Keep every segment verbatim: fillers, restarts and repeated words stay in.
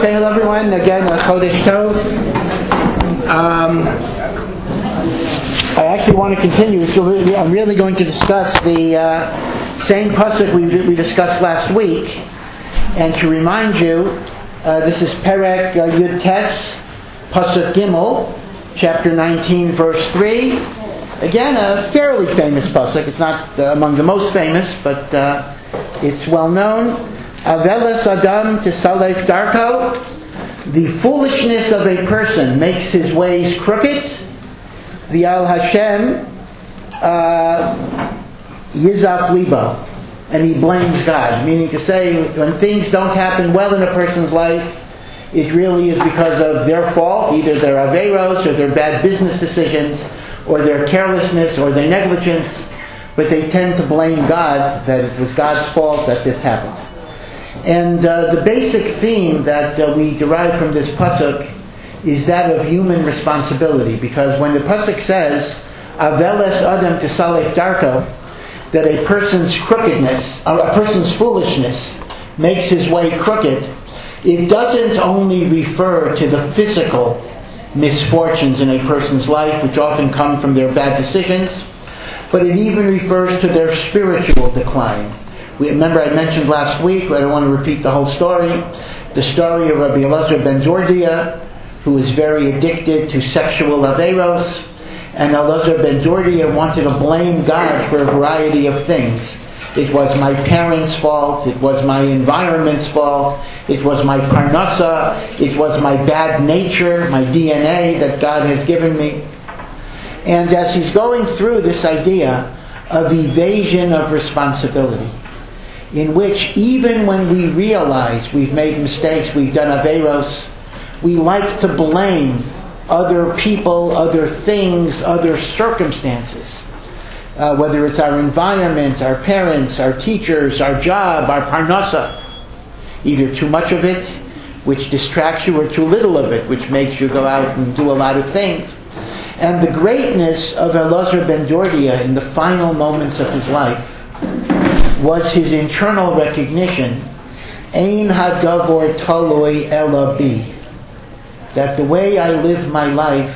Okay, hello everyone. Again, uh, Chodesh Tov. Um, I actually want to continue. So really, I'm really going to discuss the uh, same pasuk we, we discussed last week. And to remind you, uh, this is Perek uh, Yud Tes, pasuk Gimel, chapter nineteen, verse three. Again, a fairly famous pasuk. It's not uh, among the most famous, but uh, it's well known. Aveles Adam Tisalef Darko. The foolishness of a person makes his ways crooked. The Al Hashem Yizaf Libo, and he blames God. Meaning to say, when things don't happen well in a person's life, it really is because of their fault, either their averos or their bad business decisions, or their carelessness or their negligence. But they tend to blame God, that it was God's fault that this happened. And uh, the basic theme that uh, we derive from this pasuk is that of human responsibility. Because when the pasuk says, Aveles Adam Tisalef Darko, that a person's crookedness, or a person's foolishness, makes his way crooked, it doesn't only refer to the physical misfortunes in a person's life, which often come from their bad decisions, but it even refers to their spiritual decline. We, remember I mentioned last week, I don't want to repeat the whole story, the story of Rabbi Elazar ben Zordia, who was very addicted to sexual averos, and Elazar ben Zordia wanted to blame God for a variety of things. It was my parents' fault, it was my environment's fault, it was my parnasa, it was my bad nature, my D N A that God has given me. And as he's going through this idea of evasion of responsibility, in which even when we realize we've made mistakes, we've done averos, we like to blame other people, other things, other circumstances. Uh, whether it's our environment, our parents, our teachers, our job, our parnasa. Either too much of it, which distracts you, or too little of it, which makes you go out and do a lot of things. And the greatness of Elazar ben Zordia in the final moments of his life was his internal recognition, Ein hadavor taloi ela bi, that the way I live my life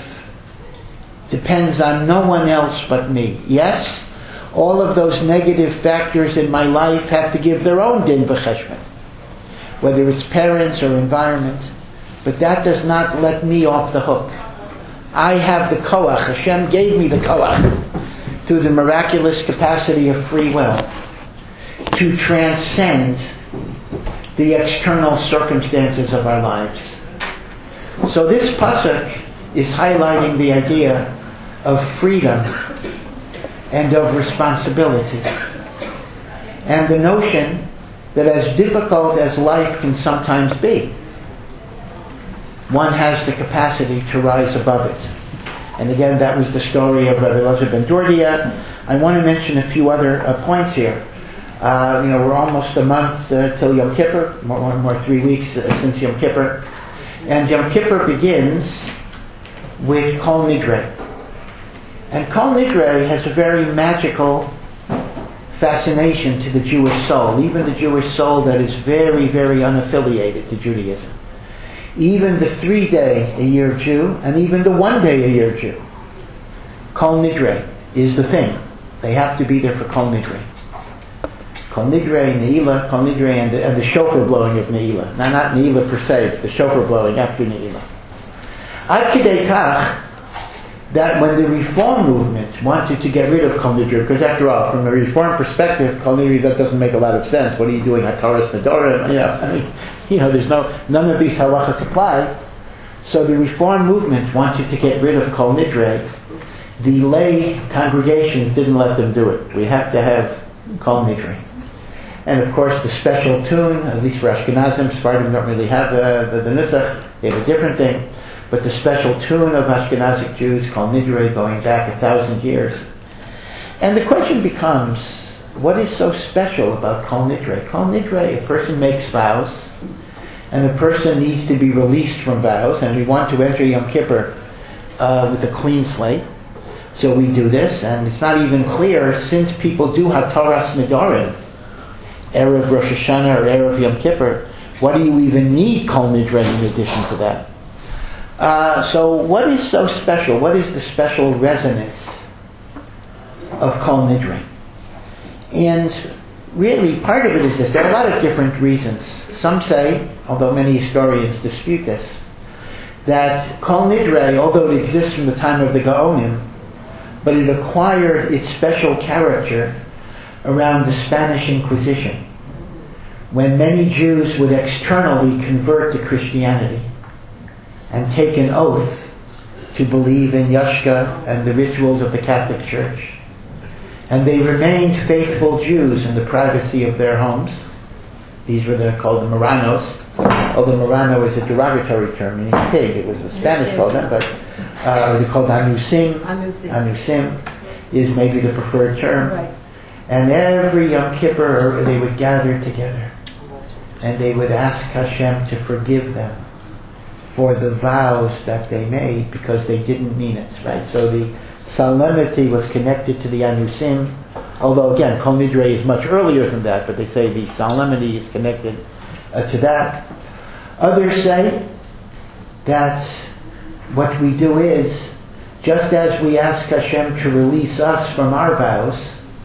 depends on no one else but me. Yes, all of those negative factors in my life have to give their own din v'cheshbon, whether it's parents or environment, but that does not let me off the hook. I have the koach. Hashem gave me the koach through the miraculous capacity of free will to transcend the external circumstances of our lives. So this pasuk is highlighting the idea of freedom and of responsibility, and the notion that as difficult as life can sometimes be, one has the capacity to rise above it. And again, that was the story of Rabbi Elazar ben Zordia. I want to mention a few other uh, points here. Uh, you know, we're almost a month uh, till Yom Kippur, more, more, more three weeks uh, since Yom Kippur. And Yom Kippur begins with Kol Nidre. And Kol Nidre has a very magical fascination to the Jewish soul, even the Jewish soul that is very, very unaffiliated to Judaism. Even the three-day-a-year Jew, and even the one-day-a-year Jew. Kol Nidre is the thing. They have to be there for Kol Nidre. Kol Nidre, Ne'ilah, Kol Nidre, and the, and the shofar blowing of Ne'ilah. Now, not Ne'ilah per se, but the shofar blowing after Ne'ilah. Ad kidei kach, that when the Reform movement wanted to get rid of Kol Nidre, because after all, from a Reform perspective, Kol Nidre, that doesn't make a lot of sense. What are you doing? Hataras Nedarim? You know, I mean, you know, there's no, none of these halachas apply. So the Reform movement wanted to get rid of Kol Nidre. The lay congregations didn't let them do it. We have to have Kol Nidre. And of course, the special tune, at least for Ashkenazim, Sephardim don't really have uh, the, the Nusach, they have a different thing. But the special tune of Ashkenazic Jews, Kol Nidre, going back a thousand years. And the question becomes, what is so special about Kol Nidre? Kol Nidre, a person makes vows, and a person needs to be released from vows, and we want to enter Yom Kippur uh, with a clean slate. So we do this, and it's not even clear, since people do Hataras Nedarim, Erev Rosh Hashanah or Erev Yom Kippur, What do you even need Kol Nidre in addition to that? Uh, so what is so special? What is the special resonance of Kol Nidre? And really, part of it is this. There are a lot of different reasons. Some say, although many historians dispute this, that Kol Nidre, although it exists from the time of the Gaonim, but it acquired its special character around the Spanish Inquisition, when many Jews would externally convert to Christianity and take an oath to believe in Yashka and the rituals of the Catholic Church. And they remained faithful Jews in the privacy of their homes. These were the, called the Marranos. Although Marrano is a derogatory term, meaning pig. It was the Spanish called them, but uh, they're called Anusim. Anusim. Anusim is maybe the preferred term. Right. And every Yom Kippur they would gather together and they would ask Hashem to forgive them for the vows that they made because they didn't mean it, right? So the solemnity was connected to the Anusim, although again, Kol Nidre is much earlier than that, but they say the solemnity is connected uh, to that. Others say that what we do is, just as we ask Hashem to release us from our vows,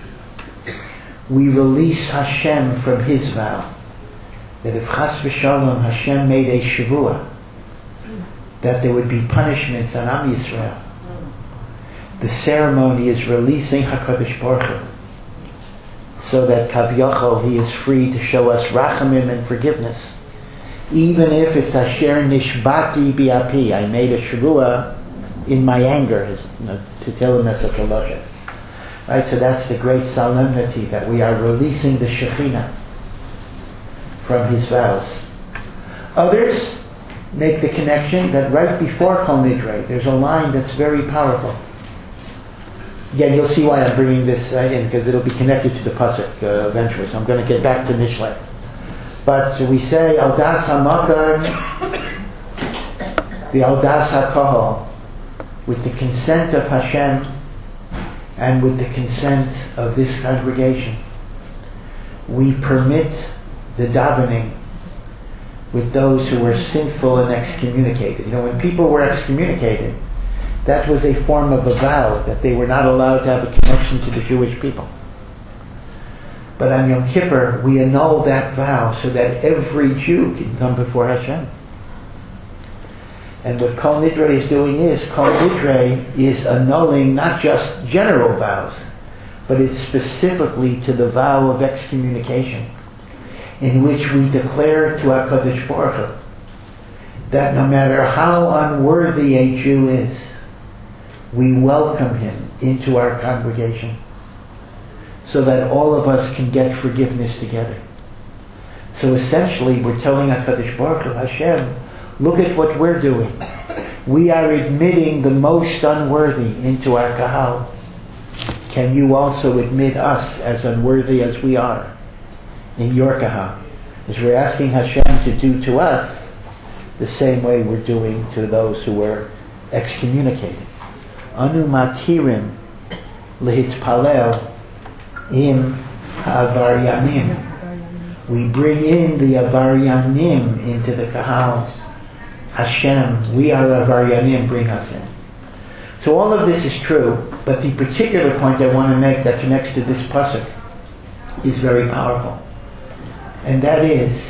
we release Hashem from His vow. That if Chas v'Shalom Hashem made a Shavua, that there would be punishments on Am Yisrael. The ceremony is releasing HaKadosh Baruch Hu, so that Kaviyachol, He is free to show us rachamim and forgiveness, even if it's Asher Nishbati Bi'api, I made a Shavua in my anger, is, you know, to tell him that's a Kalosha. Right, so that's the great solemnity that we are releasing the Shekhinah from His vows. Others make the connection that right before Kol Nidre, there's a line that's very powerful. Again, you'll see why I'm bringing this uh, in, because it'll be connected to the pasuk uh, eventually. So I'm going to get back to Mishle. But we say Aldas HaMakar, the Aldas HaKohol, with the consent of Hashem and with the consent of this congregation, we permit the davening with those who were sinful and excommunicated. You know, when people were excommunicated, that was a form of a vow that they were not allowed to have a connection to the Jewish people. But on Yom Kippur, we annul that vow so that every Jew can come before Hashem. And what Kol Nidre is doing is, Kol Nidre is annulling not just general vows, but it's specifically to the vow of excommunication, in which we declare to HaKadosh Baruch Hu that no matter how unworthy a Jew is, we welcome him into our congregation so that all of us can get forgiveness together. So essentially we're telling HaKadosh Baruch Hu, Hashem, look at what we're doing. We are admitting the most unworthy into our kahal. Can you also admit us as unworthy as we are in your kahal? As we're asking Hashem to do to us the same way we're doing to those who were excommunicated. Anu matirim lehitpalel im havaryanim. We bring in the avaryanim into the kahal. Hashem, we are avaryanim, bring us in. So all of this is true, but the particular point I want to make that connects to this pasuk is very powerful. And that is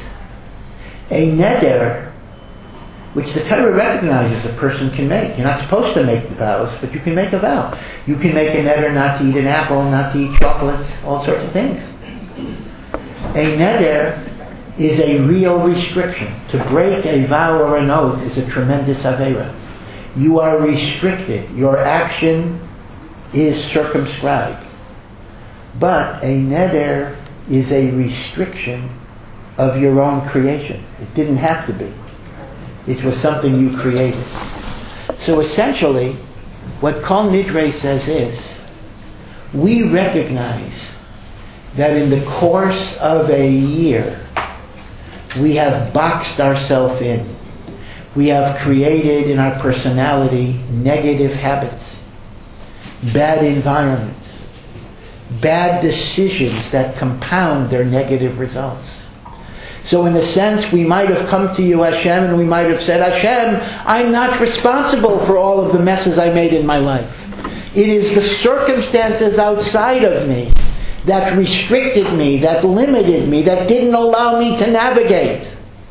a neder, which the Torah recognizes a person can make. You're not supposed to make vows, but you can make a vow. You can make a neder not to eat an apple, not to eat chocolates, all sorts of things. A neder is a real restriction. To break a vow or an oath is a tremendous aveira. You are restricted. Your action is circumscribed. But a neder is a restriction of your own creation. It didn't have to be. It was something you created. So essentially, what Kol Nidre says is, we recognize that in the course of a year, we have boxed ourselves in. We have created in our personality negative habits, bad environments, bad decisions that compound their negative results. So in a sense, we might have come to you, Hashem, and we might have said, Hashem, I'm not responsible for all of the messes I made in my life. It is the circumstances outside of me that restricted me, that limited me, that didn't allow me to navigate.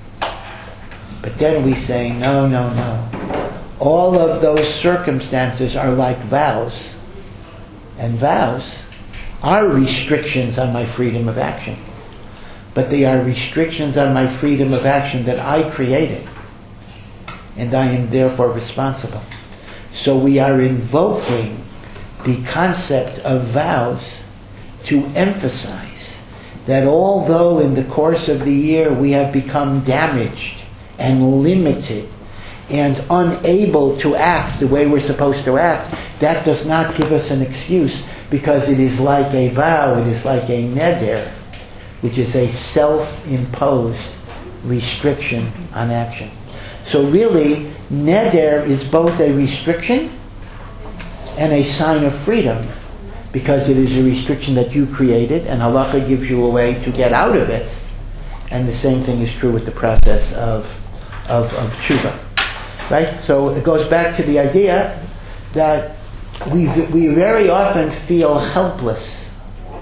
But then we say, no, no, no. All of those circumstances are like vows. And vows are restrictions on my freedom of action. But they are restrictions on my freedom of action that I created. And I am therefore responsible. So we are invoking the concept of vows to emphasize that although in the course of the year we have become damaged and limited and unable to act the way we're supposed to act, that does not give us an excuse, because it is like a vow, it is like a neder, which is a self-imposed restriction on action. So really, neder is both a restriction and a sign of freedom, because it is a restriction that you created, and halakha gives you a way to get out of it. And the same thing is true with the process of of, of tshuva. Right? So it goes back to the idea that we we very often feel helpless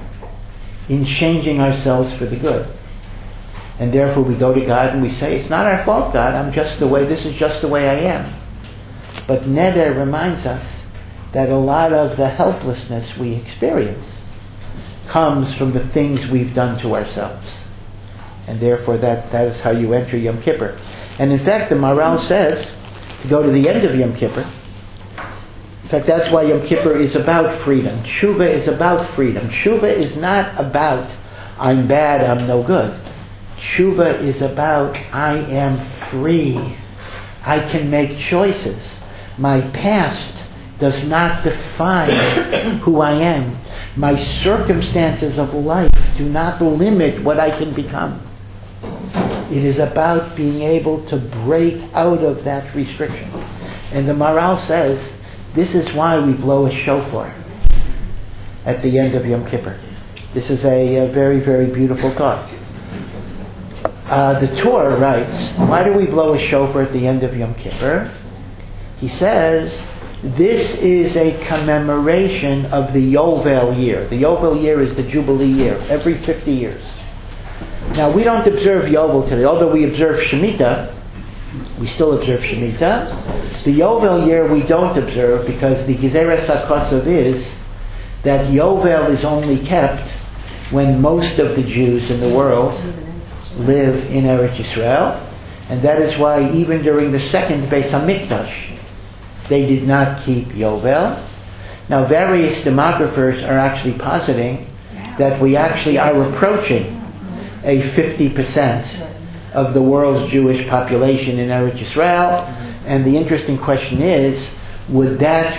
in changing ourselves for the good. And therefore we go to God and we say, it's not our fault, God, I'm just the way, this is just the way I am. But neder reminds us that a lot of the helplessness we experience comes from the things we've done to ourselves. And therefore that, that is how you enter Yom Kippur. And in fact, the Maharal says, to go to the end of Yom Kippur, in fact, that's why Yom Kippur is about freedom. Tshuva is about freedom. Tshuva is not about, I'm bad, I'm no good. Tshuva is about, I am free. I can make choices. My past does not define who I am. My circumstances of life do not limit what I can become. It is about being able to break out of that restriction. And the Maharal says, this is why we blow a shofar at the end of Yom Kippur. This is a, a very, very beautiful thought. Uh, the Torah writes, why do we blow a shofar at the end of Yom Kippur? He says, this is a commemoration of the Yovel year. The Yovel year is the Jubilee year, every fifty years. Now, we don't observe Yovel today. Although we observe Shemitah, we still observe Shemitah. The Yovel year we don't observe because the Gezeres HaKosov is that Yovel is only kept when most of the Jews in the world live in Eretz Yisrael. And that is why even during the second Beis HaMikdash, they did not keep Yovel. Now, various demographers are actually positing that we actually are approaching a fifty percent of the world's Jewish population in Eretz Yisrael. And the interesting question is, would that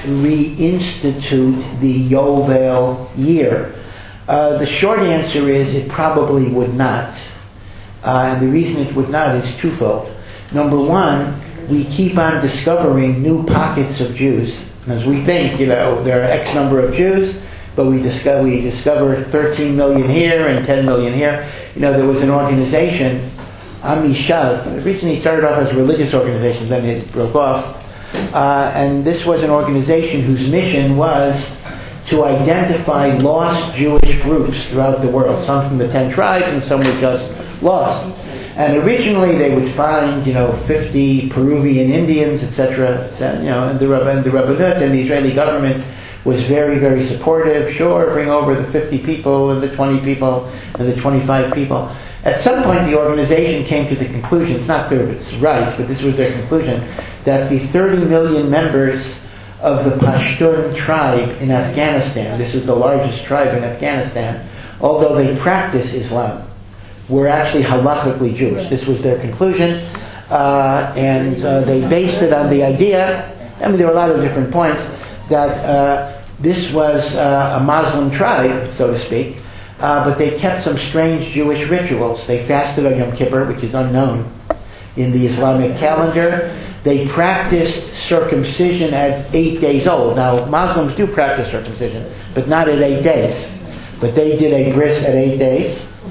reinstitute the Yovel year? Uh, the short answer is it probably would not. Uh, and the reason it would not is twofold. Number one, we keep on discovering new pockets of Jews. As we think, you know, there are X number of Jews, but we discover, we discover thirteen million here and ten million here. You know, there was an organization, Amishav, originally started off as a religious organization, then it broke off. Uh, and this was an organization whose mission was to identify lost Jewish groups throughout the world. Some from the ten tribes and some were just lost. And originally they would find, you know, fifty Peruvian Indians, et cetera, you know, and the, and the Rabbanut and the Israeli government was very, very supportive. Sure, bring over the fifty people and the twenty people and the twenty-five people. At some point the organization came to the conclusion, it's not clear if it's right, but this was their conclusion, that the thirty million members of the Pashtun tribe in Afghanistan, this is the largest tribe in Afghanistan, although they practice Islam, were actually halachically Jewish. This was their conclusion, uh, and uh, they based it on the idea, I mean there were a lot of different points, that uh, this was uh, a Muslim tribe, so to speak, uh, but they kept some strange Jewish rituals. They fasted on Yom Kippur, which is unknown in the Islamic calendar. They practiced circumcision at eight days old. Now, Muslims do practice circumcision, but not at eight days. But they did a bris at eight days.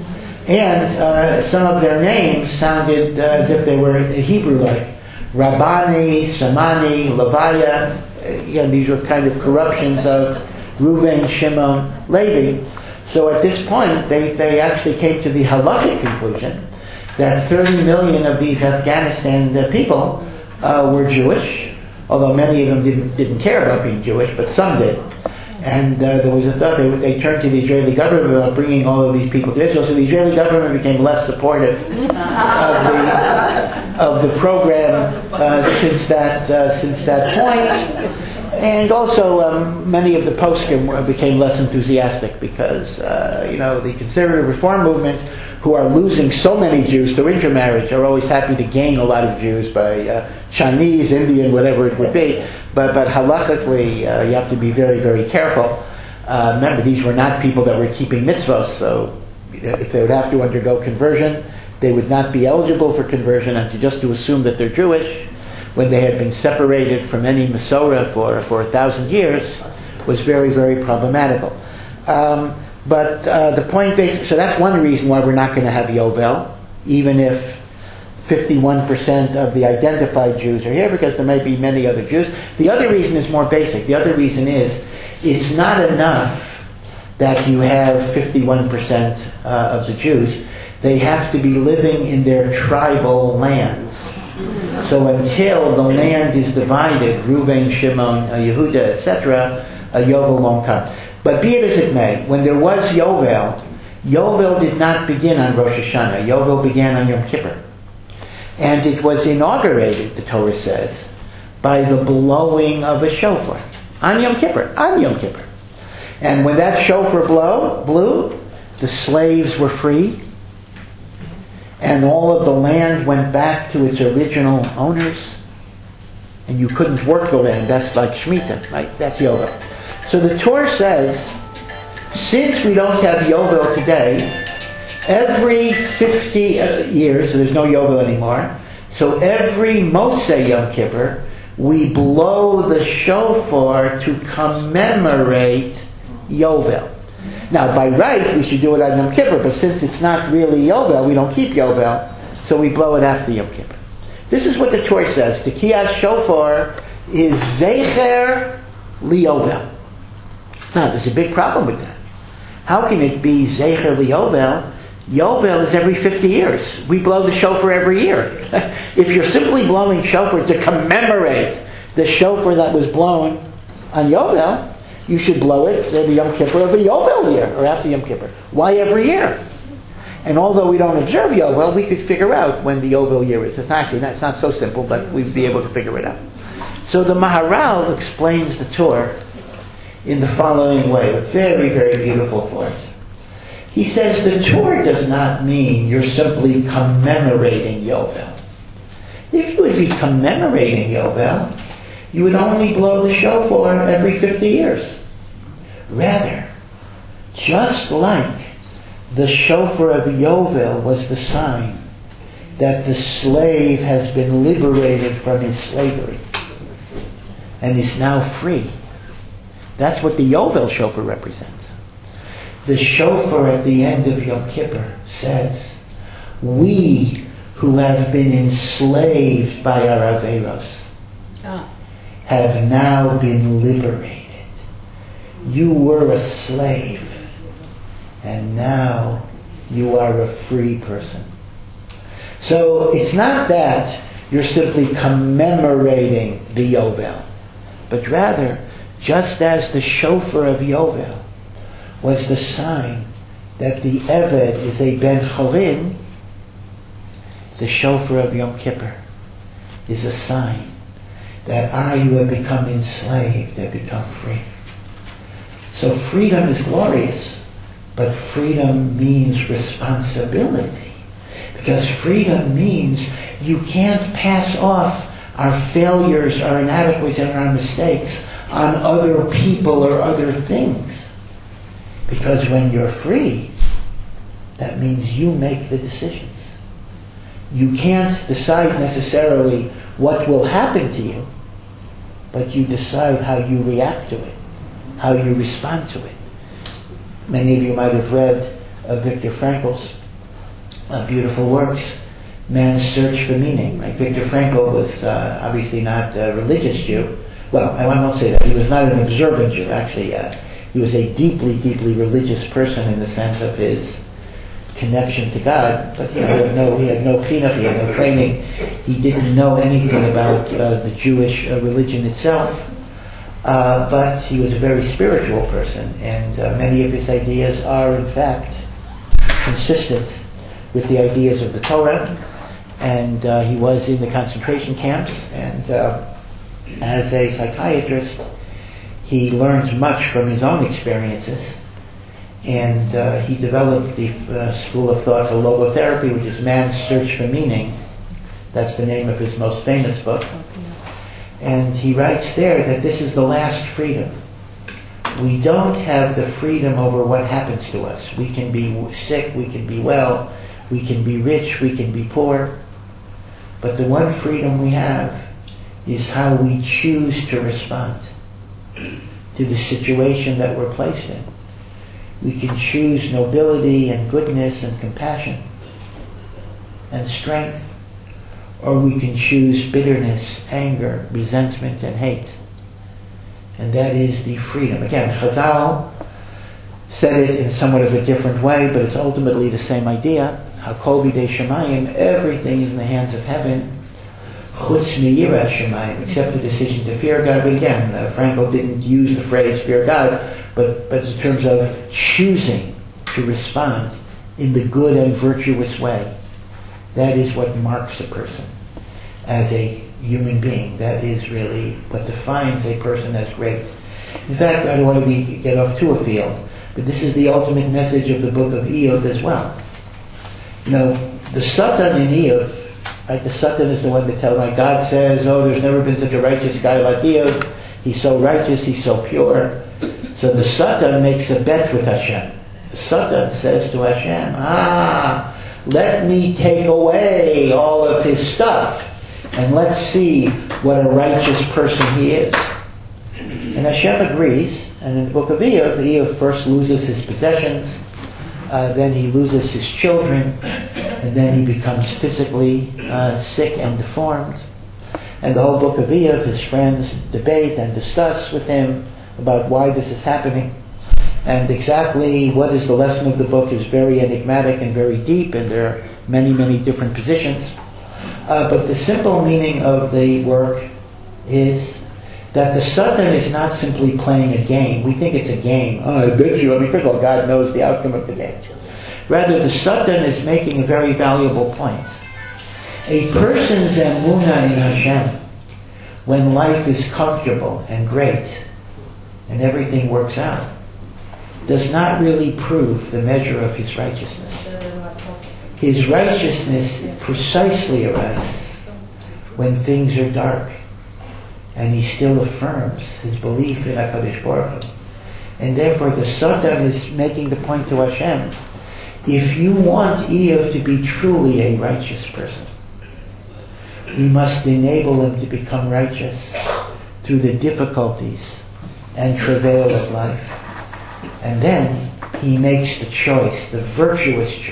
And uh, some of their names sounded uh, as if they were Hebrew-like. Rabbani, Samani, Levaya. Again, these were kind of corruptions of Reuven, Shimon, Levi. So at this point, they, they actually came to the halachic conclusion that thirty million of these Afghanistan uh, people uh, were Jewish, although many of them didn't, didn't care about being Jewish, but some did. And uh, there was a thought they, they turned to the Israeli government about bringing all of these people to Israel. So the Israeli government became less supportive of the of the program uh, since that uh, since that point. And also, um, many of the poskim became less enthusiastic because uh, you know the conservative reform movement, who are losing so many Jews through intermarriage, are always happy to gain a lot of Jews by uh, Chinese, Indian, whatever it would be. But, but halachically, uh, you have to be very, very careful. Uh, remember, these were not people that were keeping mitzvahs, so if they would have to undergo conversion, they would not be eligible for conversion, and to just to assume that they're Jewish when they had been separated from any Masorah for, for a thousand years was very, very problematical. Um, but uh, the point basically, so that's one reason why we're not going to have Yovel, even if fifty-one percent of the identified Jews are here, because there may be many other Jews. The other reason is more basic. The other reason is it's not enough that you have fifty-one percent uh, of the Jews. They have to be living in their tribal lands. So until the land is divided, Reuven, Shimon, uh, Yehuda, et cetera, a Yovel won't come. But be it as it may, when there was Yovel, Yovel did not begin on Rosh Hashanah. Yovel began on Yom Kippur. And it was inaugurated, the Torah says, by the blowing of a shofar. On Yom Kippur. On Yom Kippur. And when that shofar blow, blew, the slaves were free. And all of the land went back to its original owners. And you couldn't work the land. That's like Shemitah. Right? That's Yovel. So the Torah says, since we don't have Yovel today, every fifty years, so there's no Yovel anymore, so every Mosei Yom Kippur, we blow the shofar to commemorate Yovel. Now, by right, we should do it on Yom Kippur, but since it's not really Yovel, we don't keep Yovel, so we blow it after Yom Kippur. This is what the Torah says. The Kiyas Shofar is Zecher Liyovel. Now, there's a big problem with that. How can it be Zecher Liyovel? Yovel is every fifty years. We blow the shofar every year. If you're simply blowing shofar to commemorate the shofar that was blown on Yovel, you should blow it at the Yom Kippur of a Yovel year, or after Yom Kippur. Why every year? And although we don't observe Yovel, we could figure out when the Yovel year is. It's actually not, it's not so simple, but we'd be able to figure it out. So the Maharal explains the Torah in the following way, a very, very beautiful phrase. He says the Torah does not mean you're simply commemorating Yovel. If you would be commemorating Yovel, you would only blow the shofar every fifty years. Rather, just like the shofar of Yovel was the sign that the slave has been liberated from his slavery and is now free. That's what the Yovel shofar represents. The shofar at the end of Yom Kippur says, we who have been enslaved by our Averos oh. have now been liberated. You were a slave, and now you are a free person. So it's not that you're simply commemorating the Yovel, but rather, just as the shofar of Yovel was the sign that the Eved is a Ben Chorin, the shofar of Yom Kippur is a sign that I who have become enslaved have become free. So freedom is glorious, but freedom means responsibility. Because freedom means you can't pass off our failures, our inadequacies, and our mistakes on other people or other things. Because when you're free, that means you make the decisions. You can't decide necessarily what will happen to you, but you decide how you react to it, how you respond to it. Many of you might have read uh, Viktor Frankl's uh, beautiful works, Man's Search for Meaning. Like Viktor Frankl was uh, obviously not a religious Jew. Well, I won't say that. He was not an observant Jew, actually. Uh, he was a deeply, deeply religious person in the sense of his connection to God, but you know, he had no, he had no chinuch, he had no training. He didn't know anything about uh, the Jewish uh, religion itself, uh, but he was a very spiritual person, and uh, many of his ideas are, in fact, consistent with the ideas of the Torah. And uh, he was in the concentration camps, and uh, as a psychiatrist, he learned much from his own experiences. And uh, he developed the uh, school of thought for logotherapy, which is Man's Search for Meaning. That's the name of his most famous book. And he writes there that this is the last freedom. We don't have the freedom over what happens to us. We can be sick, we can be well, we can be rich, we can be poor. But the one freedom we have is how we choose to respond to the situation that we're placed in. We can choose nobility and goodness and compassion and strength, or we can choose bitterness, anger, resentment, and hate. And that is the freedom. Again, Chazal said it in somewhat of a different way, but it's ultimately the same idea. Hakol b'dei Shemayim, everything is in the hands of heaven, chutz miyirat Shemayim, except the decision to fear God. But again, uh, Frankl didn't use the phrase fear God, but, but in terms of choosing to respond in the good and virtuous way. That is what marks a person as a human being. That is really what defines a person as great. In fact, I don't want to be, get off too afield, but this is the ultimate message of the book of Iyov as well. You know, the Satan in Iyov, right, the Satan is the one that tells, like God says, oh, there's never been such a righteous guy like Iyov. He's so righteous, he's so pure. So the Satan makes a bet with Hashem. The Satan says to Hashem, ah, let me take away all of his stuff, and let's see what a righteous person he is. And Hashem agrees, and in the book of Iyov, Iyov first loses his possessions, uh, then he loses his children, and then he becomes physically uh, sick and deformed. And the whole book of Iyov, his friends debate and discuss with him about why this is happening. And exactly what is the lesson of the book is very enigmatic and very deep, and there are many, many different positions. Uh, but the simple meaning of the work is that the Satan is not simply playing a game. We think it's a game. Oh, I bet you. I mean, first of all, God knows the outcome of the game. Rather, the Satan is making a very valuable point. A person's emunah in Hashem, when life is comfortable and great and everything works out, does not really prove the measure of his righteousness. His righteousness precisely arises when things are dark, and he still affirms his belief in HaKadosh Baruch Hu. And therefore the Satan is making the point to Hashem, if you want Iyov to be truly a righteous person, we must enable him to become righteous through the difficulties and travail of life. And then he makes the choice, the virtuous choice,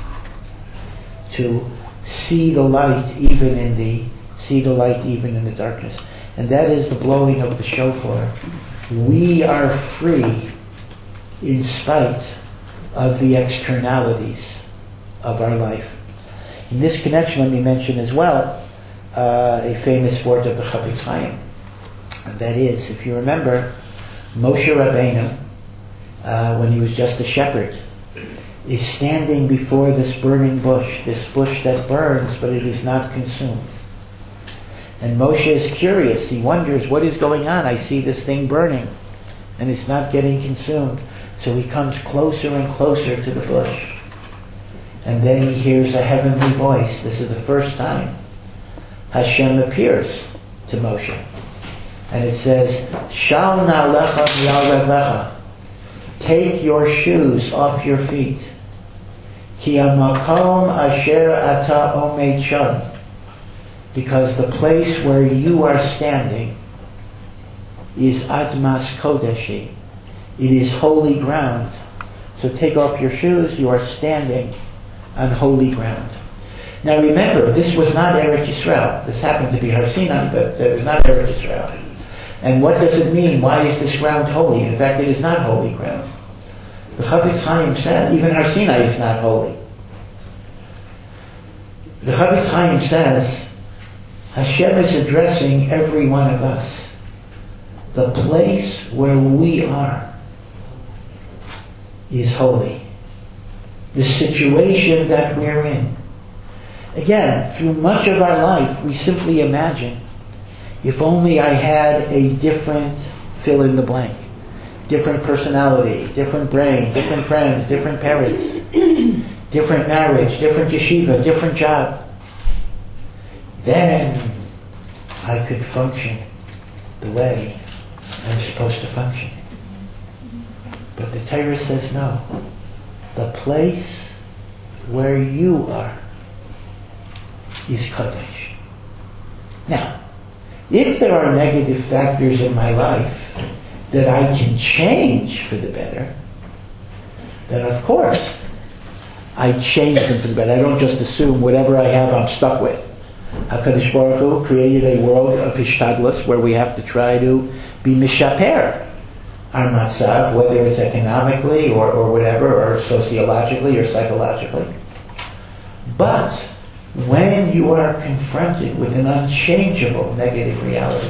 to see the light even in the see the light even in the darkness. And that is the blowing of the shofar. We are free in spite of the externalities of our life. In this connection, let me mention as well uh, a famous word of the Chafetz Chaim. And that is, if you remember, Moshe Rabbeinu, uh, when he was just a shepherd, is standing before this burning bush, this bush that burns, but it is not consumed. And Moshe is curious. He wonders, what is going on? I see this thing burning, and it's not getting consumed. So he comes closer and closer to the bush. And then he hears a heavenly voice. This is the first time Hashem appears to Moshe. And it says, Shal na'alecha mi'al reglecha. Take your shoes off your feet. Ki hamakom asher ata omed sham. Because the place where you are standing is Admas Kodeshi. It is holy ground. So take off your shoes. You are standing on holy ground. Now remember, this was not Eretz Yisrael. This happened to be Har Sinai, but it was not Eretz Yisrael. And what does it mean? Why is this ground holy? In fact, it is not holy ground. The Chafetz Chaim said, even Har Sinai is not holy. The Chafetz Chaim says, Hashem is addressing every one of us. The place where we are is holy. The situation that we're in. Again, through much of our life, we simply imagine, if only I had a different fill in the blank. Different personality, different brain, different friends, different parents, different marriage, different yeshiva, different job. Then I could function the way I'm supposed to function. But the Torah says no. The place where you are is Kodesh. Now, if there are negative factors in my life that I can change for the better, then of course I change them for the better. I don't just assume whatever I have I'm stuck with. HaKadosh Baruch Hu created a world of hishtadlus where we have to try to be mishaper our matzav, whether it's economically or, or whatever, or sociologically or psychologically. But when you are confronted with an unchangeable negative reality,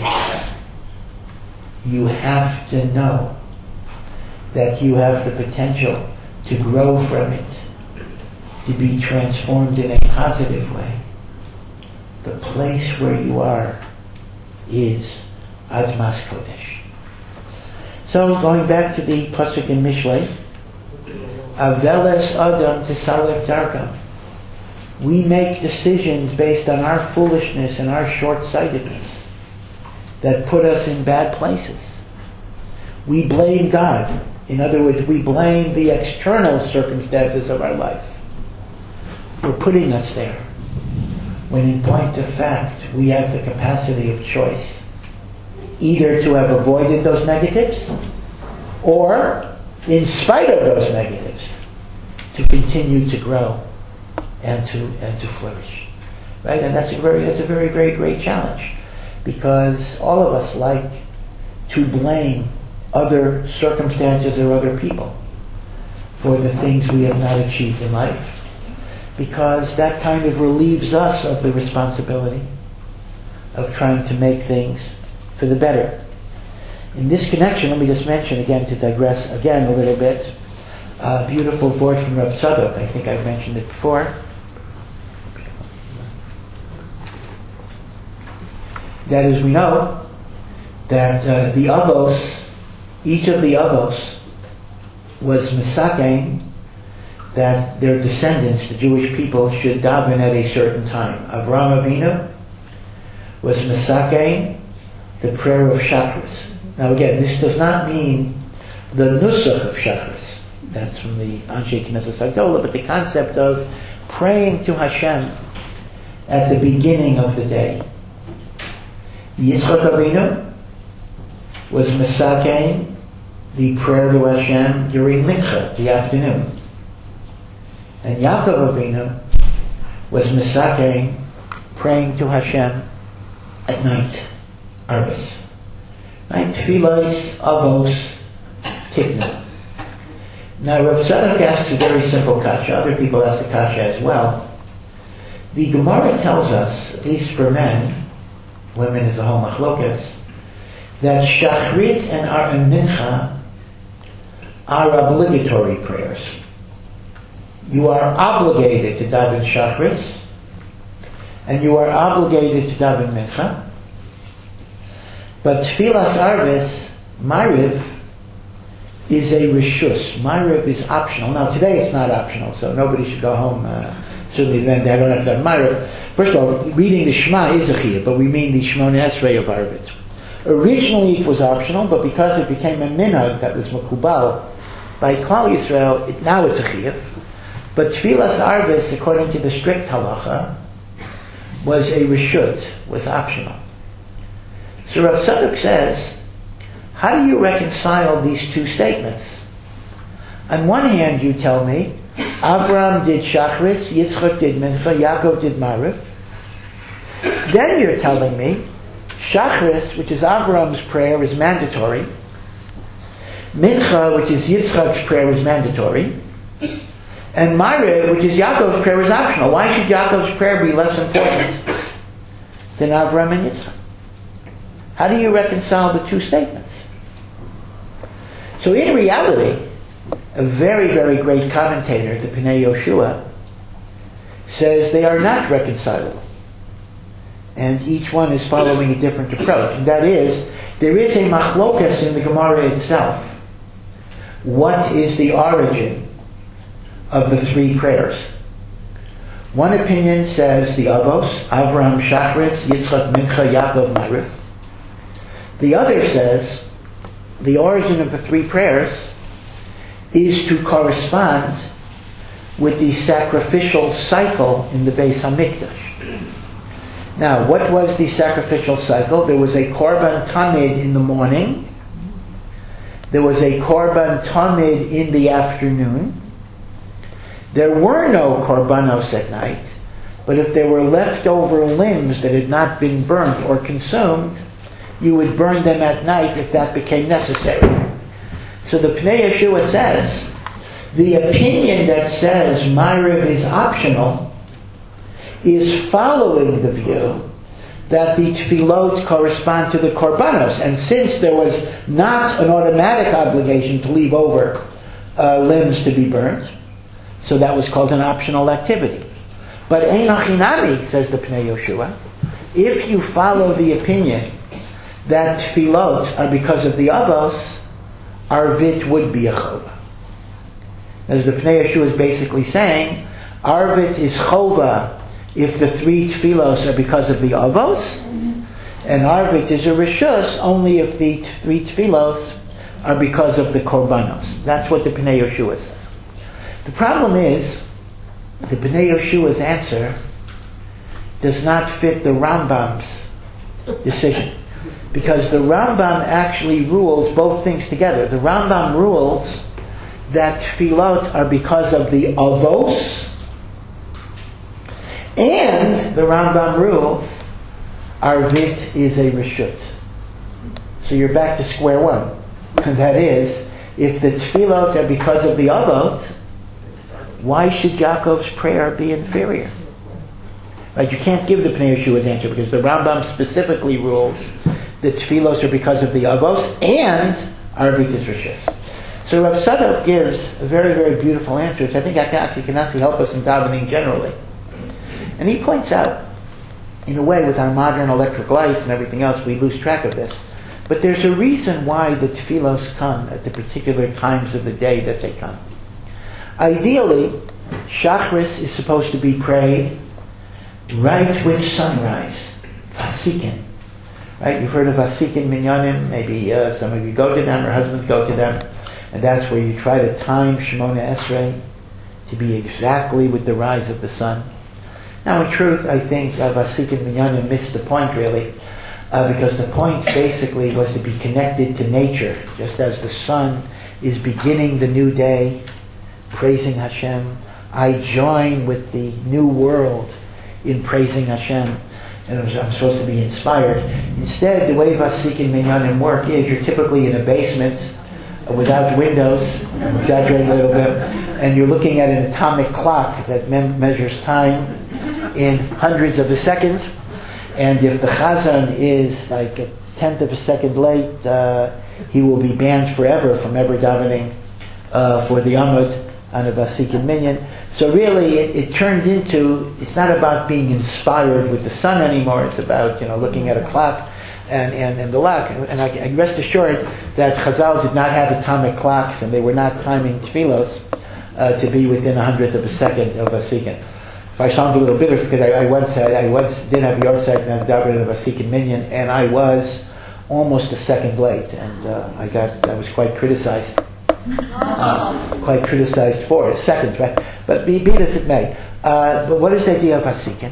you have to know that you have the potential to grow from it, to be transformed in a positive way. The place where you are is Admas Kodesh. So going back to the pasuk in Mishlei, Aveles Adam Tisalef Darkam. We make decisions based on our foolishness and our short-sightedness that put us in bad places. We blame God. In other words, we blame the external circumstances of our life for putting us there. When in point of fact, we have the capacity of choice. Either to have avoided those negatives, or, in spite of those negatives, to continue to grow and to and to flourish. Right? And that's a very that's a very, very great challenge. Because all of us like to blame other circumstances or other people for the things we have not achieved in life, because that kind of relieves us of the responsibility of trying to make things for the better. In this connection, let me just mention again, to digress again a little bit, a beautiful word from Rav Tzadok. I think I've mentioned it before. That is, we know that uh, the Avos, each of the Avos was Misakein, that their descendants, the Jewish people, should daven at a certain time. Avraham Avinu was Misakein, the prayer of Shachris. Now again, this does not mean the Nusach of Shachris. That's from the Anshe Knesset Agdola, but the concept of praying to Hashem at the beginning of the day. Yitzchak Avinu was Misakein, the prayer to Hashem during Mincha, the afternoon. And Yaakov Avinu was Misakein, praying to Hashem at night, Arvis. Right? Tfilos, Avos, Tikna. Now Rav Tzadok asks a very simple kasha. Other people ask a kasha as well. The Gemara tells us, at least for men, women is a whole machlokas, that Shachrit and Ar and Mincha are obligatory prayers. You are obligated to daven Shachris, and you are obligated to daven Mincha. But Tfilas Arvis, Mariv, is a rishus. Mariv is optional. Now today it's not optional, so nobody should go home. Uh, certainly then they don't have to have Mariv. First of all, reading the Shema is a chiyuv, but we mean the Shemona Esrei of Arvit. Originally it was optional, but because it became a minhag that was makubal by Klal Yisrael, it, now it's a chiyuv. But Tfilas Arvis, according to the strict halacha, was a rishut, was optional. So Rav Tzadok says, how do you reconcile these two statements? On one hand, you tell me Abraham did Shachris, Yitzchak did Mincha, Yaakov did Mariv. Then you're telling me Shachris, which is Abraham's prayer, is mandatory. Mincha, which is Yitzchak's prayer, is mandatory. And Mariv, which is Yaakov's prayer, is optional. Why should Yaakov's prayer be less important than Abraham and Yitzchak? How do you reconcile the two statements? So in reality, a very, very great commentator, the Pnei Yoshua, says they are not reconcilable. And each one is following a different approach. And that is, there is a machlokas in the Gemara itself. What is the origin of the three prayers? One opinion says the Avos, Avraham, Shachris, Yitzchak, Mincha, Yaakov, Mariv. The other says the origin of the three prayers is to correspond with the sacrificial cycle in the Beis HaMikdash. Now, what was the sacrificial cycle? There was a korban tamid in the morning. There was a korban tamid in the afternoon. There were no korbanos at night, but if there were leftover limbs that had not been burnt or consumed, you would burn them at night if that became necessary. So the Pnei Yeshua says, the opinion that says Mariv is optional is following the view that the tefillot correspond to the korbanos. And since there was not an automatic obligation to leave over uh, limbs to be burnt, so that was called an optional activity. But ein achinami, says the Pnei Yoshua, if you follow the opinion that tefillot are because of the avos, arvit would be a chova. As the Pnei Yeshua is basically saying, arvit is chova if the three tefillos are because of the avos, and arvit is a rishus only if the three tefillos are because of the korbanos. That's what the Pnei Yeshua says. The problem is, the Pnei Yeshua's answer does not fit the Rambam's decision. Because the Rambam actually rules both things together. The Rambam rules that tefillot are because of the avos, and the Rambam rules arvit is a reshut. So you're back to square one. And that is, if the tefillot are because of the avos, why should Yaakov's prayer be inferior? Right? You can't give the Pnei Yeshua's answer because the Rambam specifically rules that tefillos are because of the avos and arvit is rishus. So Rav Sadok gives a very, very beautiful answer, which I think actually can actually help us in davening generally. And he points out, in a way, with our modern electric lights and everything else, we lose track of this. But there's a reason why the tefillos come at the particular times of the day that they come. Ideally, Shachris is supposed to be prayed right with sunrise, Vasikin. Right? You've heard of Vasikin Minyanim. Maybe uh, some of you go to them, or husbands go to them. And that's where you try to time Shemona Esrei to be exactly with the rise of the sun. Now, in truth, I think uh, Vasikin Minyanim missed the point, really. Uh, because the point basically was to be connected to nature. Just as the sun is beginning the new day, praising Hashem, I join with the new world in praising Hashem, and I'm supposed to be inspired. Instead, the way Vasikin Minyanim work is you're typically in a basement uh, without windows, I'm exaggerating a little bit, and you're looking at an atomic clock that me- measures time in hundreds of a second, and if the Chazan is like a tenth of a second late, uh, he will be banned forever from ever davening uh, for the Amud on a Vasikin Minyan. So really, it, it turned into, it's not about being inspired with the sun anymore, it's about, you know, looking at a clock and, and, and the luck. And I, I rest assured that Chazal did not have atomic clocks, and they were not timing tefillos uh, to be within a hundredth of a second of Vasikin. If I sound a little bitter, because I, I once I, I once did have Yortzeit and davened a Vasikin Minyan, and I was almost a second late, and uh, I got I was quite criticized. Uh, quite criticized for it. Seconds, right? But be, be as it may. Uh, but what is the idea of Vasikin?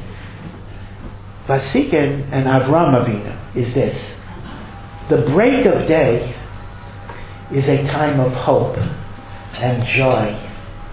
Vasikin and Avram Avinu is this. The break of day is a time of hope and joy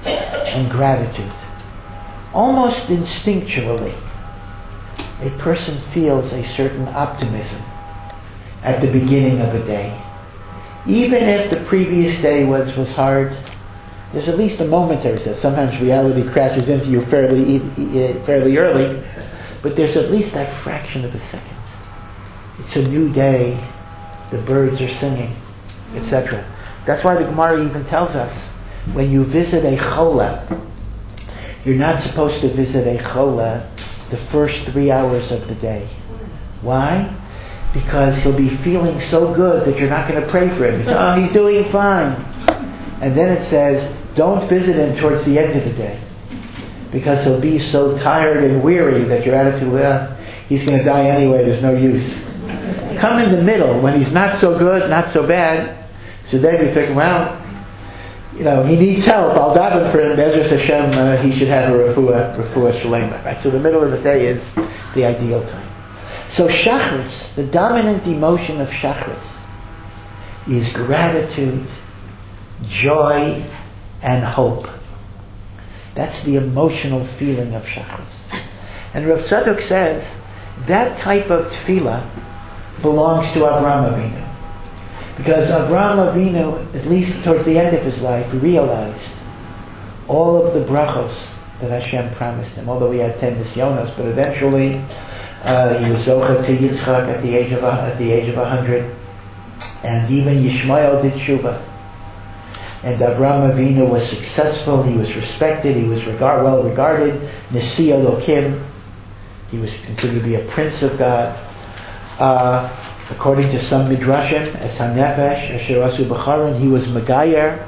and gratitude. Almost instinctually, a person feels a certain optimism at the beginning of a day. Even if the previous day was, was hard, there's at least a momentary sense. Sometimes reality crashes into you fairly fairly early, but there's at least that fraction of a second. It's a new day, the birds are singing, et cetera. That's why the Gemara even tells us, when you visit a chola, you're not supposed to visit a chola the first three hours of the day. Why? Because he'll be feeling so good that you're not going to pray for him. You say, oh, he's doing fine. And then it says, don't visit him towards the end of the day, because he'll be so tired and weary that your attitude, well, he's going to die anyway, there's no use. Come in the middle, when he's not so good, not so bad, so then you think, well, you know, he needs help, I'll daven for him, Bezras Hashem, uh, he should have a refuah, refuah shalema. Right? So the middle of the day is the ideal time. So Shachris, the dominant emotion of Shachris, is gratitude, joy, and hope. That's the emotional feeling of Shachris. And Rav Tzadok says that type of tefillah belongs to Avraham Avinu. Because Avraham Avinu, at least towards the end of his life, realized all of the brachos that Hashem promised him, although he had ten nisyonos, but eventually uh, he was zocha to Yitzchak at the age of at the age of a hundred, and even Yishmael did tshuva. And Avraham Avinu was successful, he was respected, he was regard, well regarded, Nesi Elokim, he was considered to be a prince of God. Uh, according to some midrashim, as Hanefesh, Asher Asu B'charan, he was Megayer.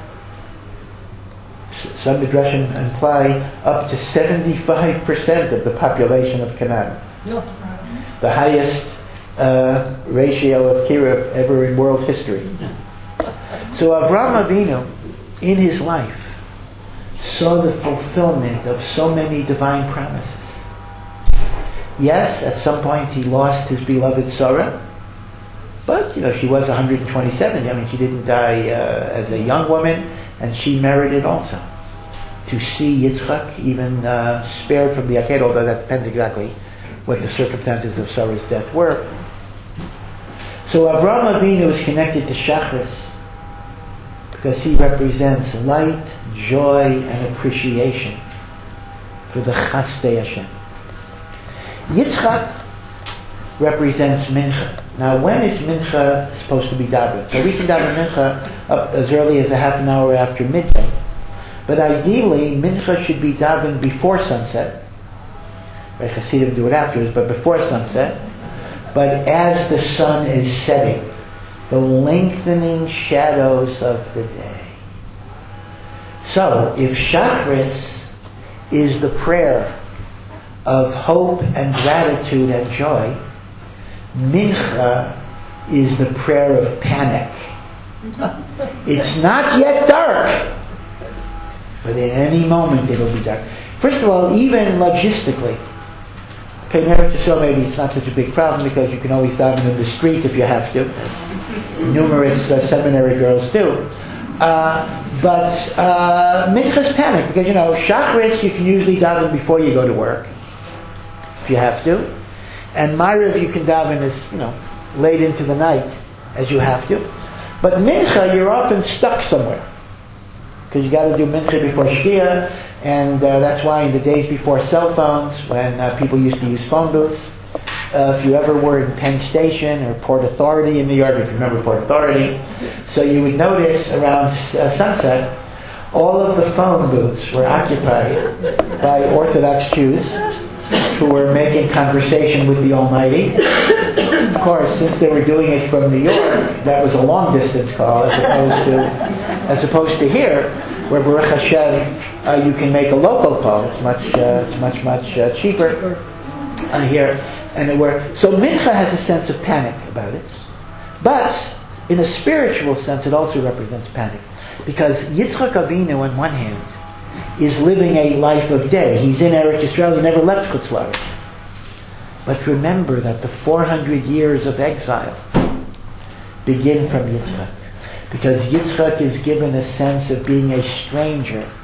Some midrashim imply up to seventy-five percent of the population of Canaan. The highest uh, ratio of Kiruv ever in world history. So Avraham Avinu, in his life, saw the fulfillment of so many divine promises. Yes, at some point he lost his beloved Sarah, but you know she was one hundred twenty-seven. I mean, she didn't die uh, as a young woman, and she merited also to see Yitzchak even uh, spared from the Aked, although that depends exactly what the circumstances of Sarah's death were. So Avraham Avinu is connected to Shachris because he represents light, joy, and appreciation for the Chasdei Hashem. Yitzchak represents Mincha. Now, when is Mincha supposed to be davened? So we can daven Mincha up as early as a half an hour after midday. But ideally, Mincha should be davened before sunset. Right, Hasidim do it afterwards, but before sunset. But as the sun is setting, the lengthening shadows of the day. So, if Shachris is the prayer of hope and gratitude and joy, Mincha is the prayer of panic. It's not yet dark, but at any moment it'll be dark. First of all, even logistically, okay, never to show maybe it's not such a big problem because you can always daven in the street if you have to, as numerous uh, seminary girls do. Uh, but uh, Mincha's panic, because you know, Shachris you can usually daven before you go to work, if you have to. And Ma'ariv you can daven as, you know, late into the night as you have to. But Mincha you're often stuck somewhere. Because you got to do Mincha before Shkia, and uh, that's why in the days before cell phones, when uh, people used to use phone booths, uh, if you ever were in Penn Station or Port Authority in New York, if you remember Port Authority, so you would notice around uh, sunset, all of the phone booths were occupied by Orthodox Jews who were making conversation with the Almighty. Of course, since they were doing it from New York, that was a long distance call as opposed to as opposed to here, where Baruch Hashem uh, you can make a local call. It's much uh, it's much much uh, cheaper uh, here, and it were so Mincha has a sense of panic about it, but in a spiritual sense, it also represents panic because Yitzchak Avinu, on one hand, is living a life of day. He's in Eretz Yisrael. He never left Chutz La'aretz. But remember that the four hundred years of exile begin from Yitzchak. Because Yitzchak is given a sense of being a stranger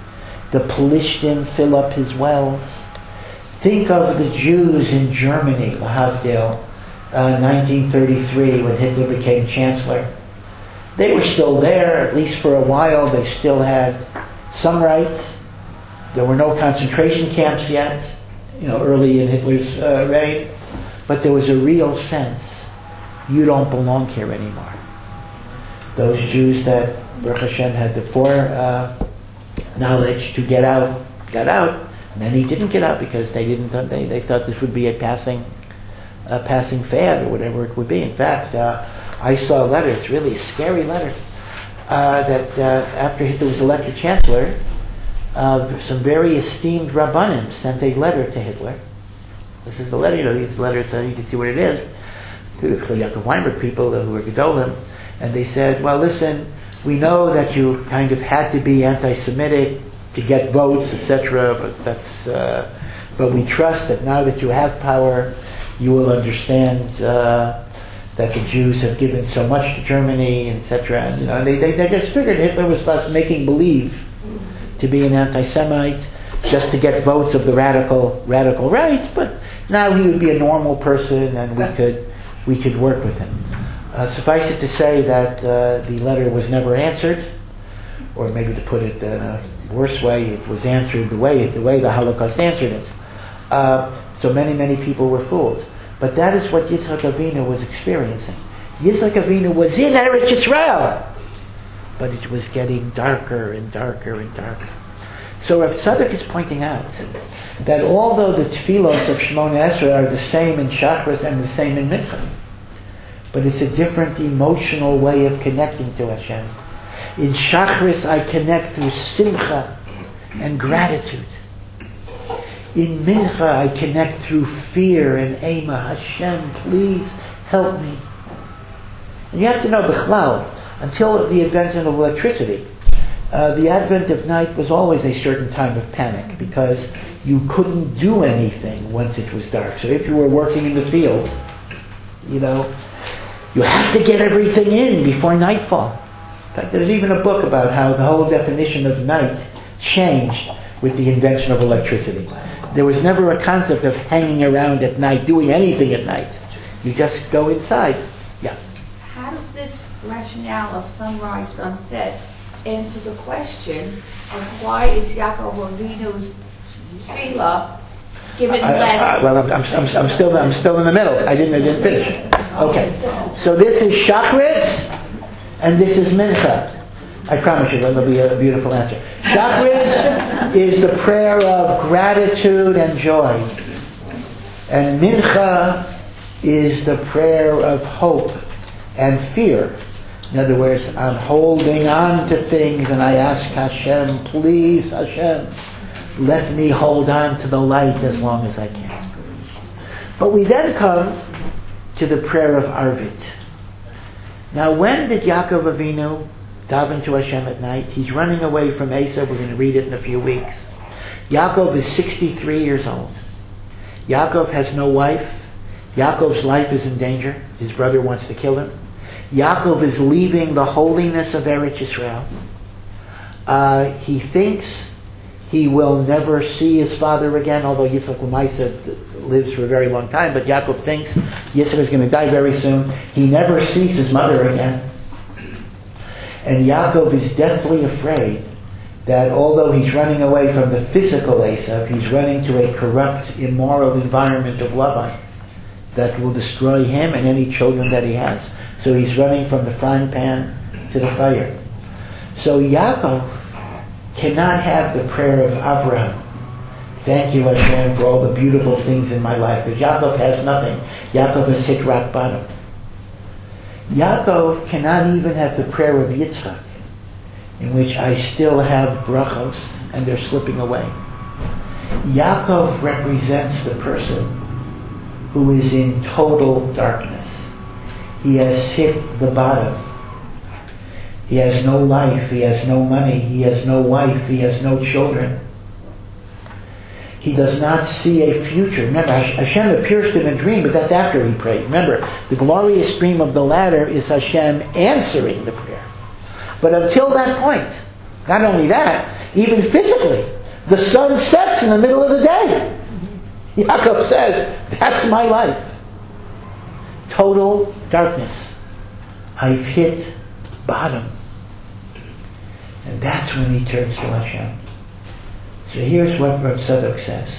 The Plishtim fill up his wells. Think of the Jews in Germany, Lahavdil, uh, nineteen thirty-three, when Hitler became chancellor. They were still there, at least for a while. They still had some rights. There were no concentration camps yet, you know, early in Hitler's uh, reign. But there was a real sense, you don't belong here anymore. Those Jews that, Baruch Hashem, had the fore uh, knowledge to get out, got out. Many didn't get out because they didn't. They, they thought this would be a passing, a passing fad or whatever it would be. In fact, uh, I saw a letter. It's really a scary letter uh, that uh, after Hitler was elected chancellor, uh, some very esteemed rabbanim sent a letter to Hitler. This is the letter. You know, these letters. Uh, you can see what it is. To the Yaakov Weinberg people who were Gedolim, and they said, "Well, listen, we know that you kind of had to be anti-Semitic to get votes, et cetera. But that's, uh, but we trust that now that you have power, you will understand uh, that the Jews have given so much to Germany, et cetera" And you know, they, they they just figured Hitler was less making believe to be an anti-Semite just to get votes of the radical radical right. But now he would be a normal person, and we could we could work with him. Uh, suffice it to say that uh, the letter was never answered, or maybe to put it in a worse way, it was answered the way the way the Holocaust answered it. Uh, so many, many people were fooled. But that is what Yitzhak Avinu was experiencing. Yitzhak Avinu was in Eretz Yisrael, but it was getting darker and darker and darker. So Rav Tzadok is pointing out that although the tefillos of Shemona Esrei are the same in Shachris and the same in Mincha, but it's a different emotional way of connecting to Hashem. In Shachris, I connect through simcha and gratitude. In Mincha, I connect through fear and Ema. Hashem, please help me. And you have to know, Bichlal, until the invention of electricity, uh, the advent of night was always a certain time of panic, because you couldn't do anything once it was dark. So if you were working in the field, you know, you have to get everything in before nightfall. In fact, there's even a book about how the whole definition of night changed with the invention of electricity. There was never a concept of hanging around at night, doing anything at night. You just go inside. Yeah. How does this rationale of sunrise, sunset answer the question of why is Yaakov Avinu's tefillah given I, less? I, well, I'm, I'm, I'm, I'm still I'm still in the middle. I didn't I didn't finish. Okay. So this is Shachris, and this is Mincha. I promise you, that'll be a beautiful answer. Shachris is the prayer of gratitude and joy, and Mincha is the prayer of hope and fear. In other words, I'm holding on to things, and I ask Hashem, please, Hashem, let me hold on to the light as long as I can. But we then come to the prayer of Arvit. Now, when did Yaakov Avinu daven to Hashem at night? He's running away from Esav. We're going to read it in a few weeks. Yaakov is sixty-three years old. Yaakov has no wife. Yaakov's life is in danger. His brother wants to kill him. Yaakov is leaving the holiness of Eretz Yisrael. Uh, he thinks he will never see his father again, although Yitzchak L'maisa lives for a very long time, but Yaakov thinks Yitzchak is going to die very soon. He never sees his mother again. And Yaakov is deathly afraid that although he's running away from the physical Esav, he's running to a corrupt, immoral environment of Lavan that will destroy him and any children that he has. So he's running from the frying pan to the fire. So Yaakov cannot have the prayer of Avraham. Thank you, Hashem, for all the beautiful things in my life. Because Yaakov has nothing. Yaakov has hit rock bottom. Yaakov cannot even have the prayer of Yitzchak, in which I still have brachos, and they're slipping away. Yaakov represents the person who is in total darkness. He has hit the bottom. He has no life, he has no money, he has no wife, he has no children. He does not see a future. Remember, Hashem appears to him in a dream, but that's after he prayed. Remember, the glorious dream of the latter is Hashem answering the prayer. But until that point, not only that, even physically, The sun sets in the middle of the day. Yaakov says, that's my life. Total darkness. I've hit bottom. And that's when he turns to Hashem. So here's what Rav Tzadok says.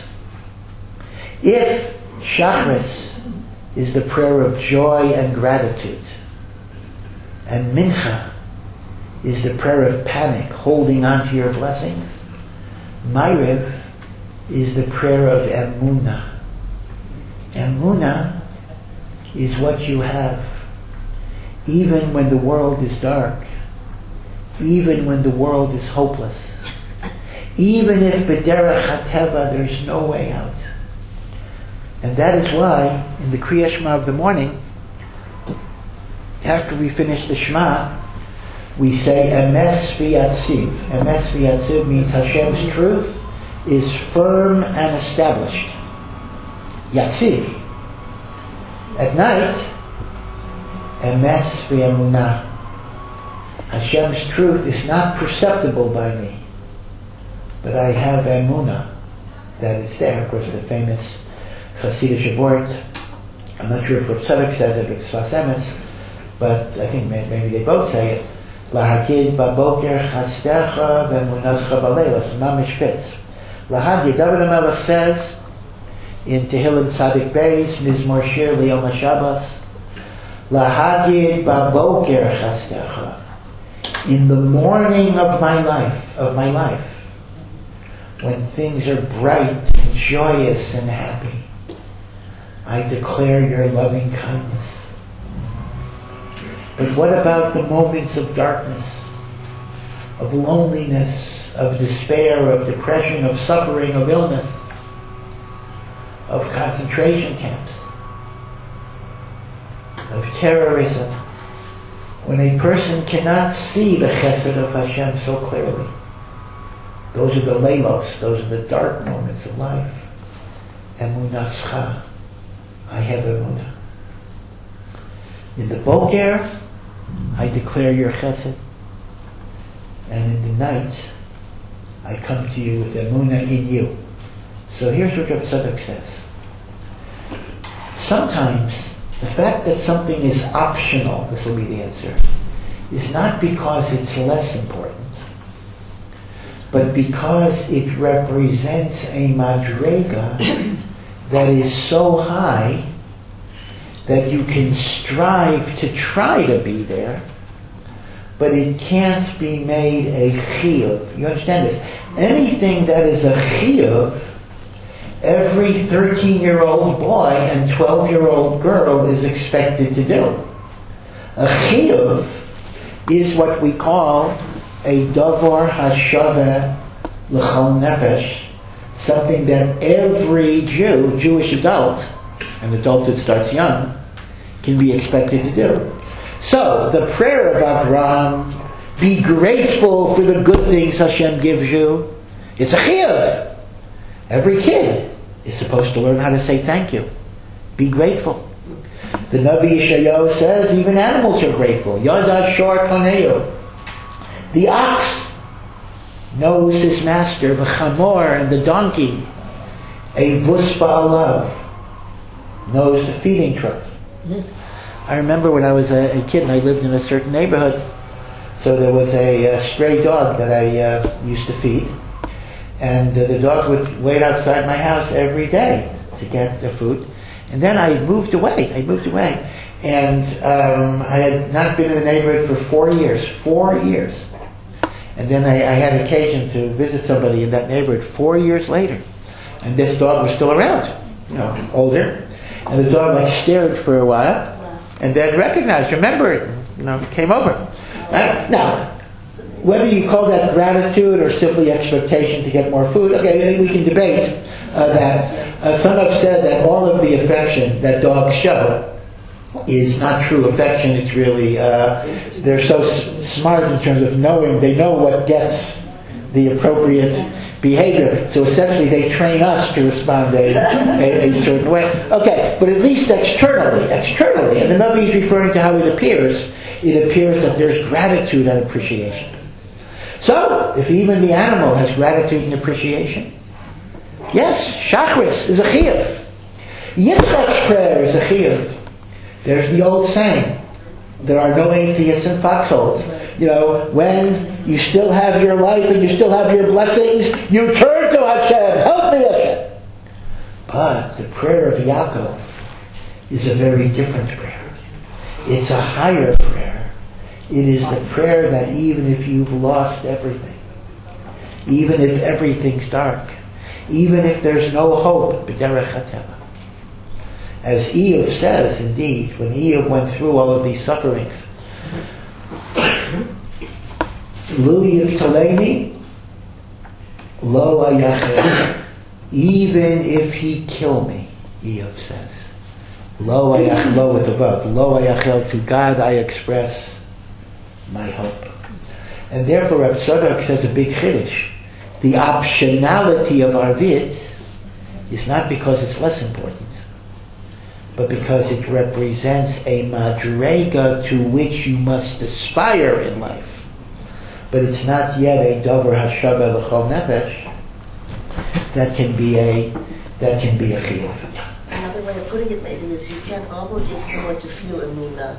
If Shachris is the prayer of joy and gratitude, and Mincha is the prayer of panic, holding on to your blessings, Ma'ariv is the prayer of Emunah. Emunah is what you have even when the world is dark, even when the world is hopeless, even if b'derech hateva there's no way out. And that is why in the Kriya Shema of the morning, after we finish the Shema, we say Emes v'yatziv. Emes v'yatziv means Hashem's truth is firm and established. Yatziv. At night, Emes v'emunah. Hashem's truth is not perceptible by me, but I have emunah that is there. Of course, the famous Hasidic word. I'm not sure if Rav Tzadok says it or Sfas Emes, but I think maybe they both say it. Lahakid baboker chastecha v'emunascha b'leilos. Mamish fits. Lahakid. David HaMelech says in Tehillim Tzadik Beis, Mizmor Shir Liyom HaShabbos, Lahakid baboker chastecha. In the morning of my life, of my life, when things are bright and joyous and happy, I declare your loving kindness. But what about the moments of darkness, of loneliness, of despair, of depression, of suffering, of illness, of concentration camps, of terrorism, when a person cannot see the chesed of Hashem so clearly? Those are the leilos, those are the dark moments of life. Emunascha, I have emunah. In the boker, I declare your chesed. And in the night, I come to you with emunah in you. So here's what Rav Tzadok says. Sometimes, the fact that something is optional, this will be the answer, is not because it's less important, but because it represents a madrega that is so high that you can strive to try to be there, but it can't be made a chiyuv. You understand this? Anything that is a chiyuv, every thirteen-year-old boy and twelve-year-old girl is expected to do. A chiyuv is what we call a davar hashaveh l'chol nefesh, something that every Jew, Jewish adult, an adult that starts young, can be expected to do. So, the prayer of Avraham, be grateful for the good things Hashem gives you, it's a chiyuv. Every kid is supposed to learn how to say thank you. Be grateful. The Navi Yeshayahu says even animals are grateful. Yada shor koneu. The ox knows his master, the chamor, and the donkey, a vus ba'alav, knows the feeding trough. I remember when I was a, a kid and I lived in a certain neighborhood, so there was a, a stray dog that I uh, used to feed, and uh, the dog would wait outside my house every day to get the food, and then I moved away, I moved away, and um, I had not been in the neighborhood for four years, four years. And then I, I had occasion to visit somebody in that neighborhood four years later. And this dog was still around, you know, older. And the dog like stared for a while and then recognized, remembered, you know, came over. Right? Now, whether you call that gratitude or simply expectation to get more food, okay, we can debate uh, that. Uh, some have said that all of the affection that dogs show is not true affection. It's really, uh, they're so s- smart in terms of knowing, they know what gets the appropriate behavior. So essentially they train us to respond a, a, a certain way. Okay, but at least externally, externally, and the Navi is referring to how it appears, it appears that there's gratitude and appreciation. So, if even the animal has gratitude and appreciation, yes, Shachris is a chiyuv. Yitzchak's prayer is a chiyuv. There's the old saying, there are no atheists in foxholes. You know, when you still have your life and you still have your blessings, you turn to Hashem, help me Hashem. But the prayer of Yaakov is a very different prayer. It's a higher prayer. It is the prayer that even if you've lost everything, even if everything's dark, even if there's no hope, b'derech hateva. As Eov says, indeed, when Eov went through all of these sufferings, Lu yibtaleni, lo ayachel. Even if he kill me, Eov says, lo ayachel, lo with a vav, lo ayachel, to God I express my hope. And therefore Rav Tzadok says a big chiddush. The optionality of Arvit is not because it's less important, but because it represents a madrega to which you must aspire in life. But it's not yet a davar hashava l'chol nefesh that can be a that can be a chiyuv. Another way of putting it maybe is you can't obligate someone to feel emunah.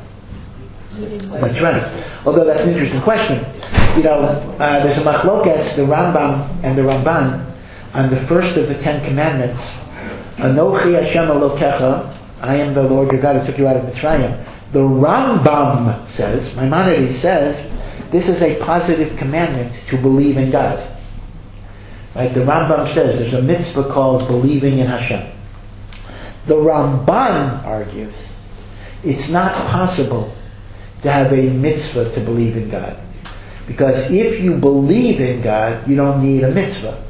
That's right. Although that's an interesting question. You know, uh, there's a machlokes, the Rambam and the Ramban, on the first of the Ten Commandments. Anochi Hashem Elokecha, I am the Lord your God who took you out of Mitzrayim. The Rambam says, Maimonides says, this is a positive commandment to believe in God. Right? The Rambam says there's a mitzvah called believing in Hashem. The Ramban argues it's not possible to have a mitzvah to believe in God. Because if you believe in God, you don't need a mitzvah.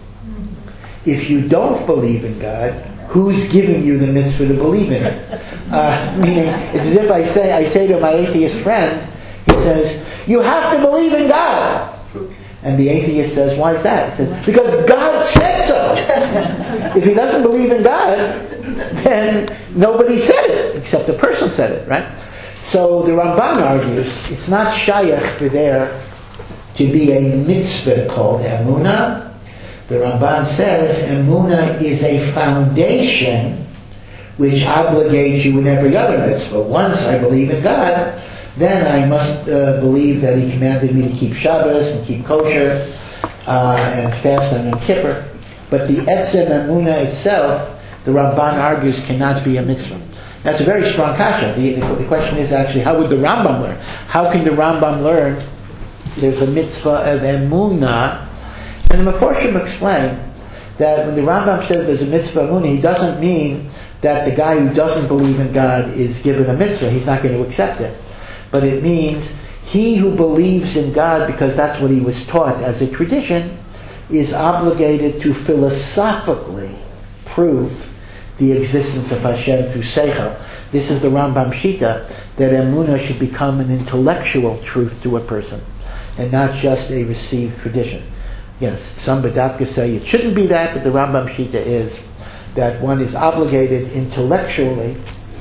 If you don't believe in God, who's giving you the mitzvah to believe in it? Uh, meaning, it's as if I say, I say to my atheist friend, he says, you have to believe in God. And the atheist says, why is that? He says, because God said so. If he doesn't believe in God, then nobody said it, except the person said it, right? So the Ramban argues, it's not shayach for there to be a mitzvah called emunah. The Ramban says emunah is a foundation which obligates you in every other mitzvah. Once I believe in God, then I must uh, believe that He commanded me to keep Shabbos and keep kosher uh, and fast on Yom Kippur. But the etzem emunah itself, the Ramban argues, cannot be a mitzvah. That's a very strong kasha. The, the, the question is actually, how would the Rambam learn? How can the Rambam learn there's a mitzvah of emunah? And the Meforshim explain that when the Rambam says there's a mitzvah of emunah, he doesn't mean that the guy who doesn't believe in God is given a mitzvah. He's not going to accept it. But it means he who believes in God because that's what he was taught as a tradition is obligated to philosophically prove the existence of Hashem through Seichel. This is the Rambam Shita, that emunah should become an intellectual truth to a person, and not just a received tradition. Yes, some B'davka say it shouldn't be that, but the Rambam Shita is that one is obligated intellectually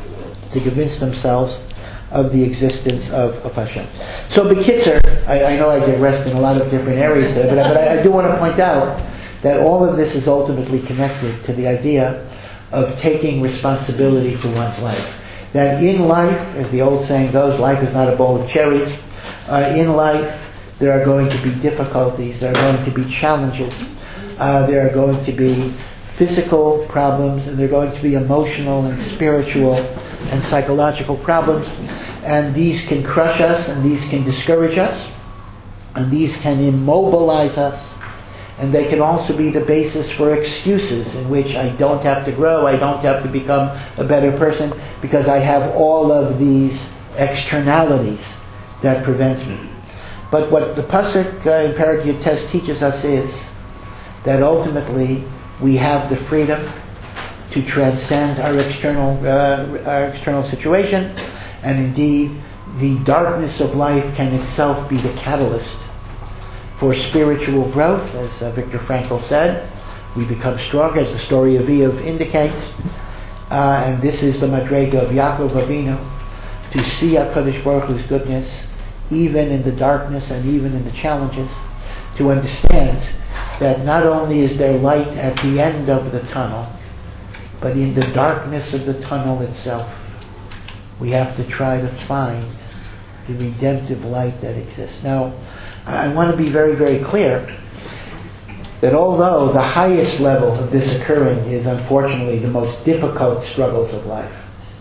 to convince themselves of the existence of, of Hashem. So B'kitzer, I, I know I digressed in a lot of different areas there, but, I, but I, I do want to point out that all of this is ultimately connected to the idea of taking responsibility for one's life. That in life, as the old saying goes, life is not a bowl of cherries. Uh, in life, there are going to be difficulties, there are going to be challenges, uh, there are going to be physical problems, and there are going to be emotional and spiritual and psychological problems. And these can crush us, and these can discourage us, and these can immobilize us. And they can also be the basis for excuses in which I don't have to grow, I don't have to become a better person, because I have all of these externalities that prevent me. But what the Pasuk uh, in Perek Yutes teaches us is that ultimately we have the freedom to transcend our external uh, our external situation, and indeed the darkness of life can itself be the catalyst for spiritual growth. As uh, Viktor Frankl said, we become stronger, as the story of Eov indicates. Uh, and this is the madrega of Yaakov Avinu, to see HaKadosh Baruch Hu's goodness, even in the darkness and even in the challenges, to understand that not only is there light at the end of the tunnel, but in the darkness of the tunnel itself, we have to try to find the redemptive light that exists. Now, I want to be very, very clear that although the highest level of this occurring is unfortunately the most difficult struggles of life,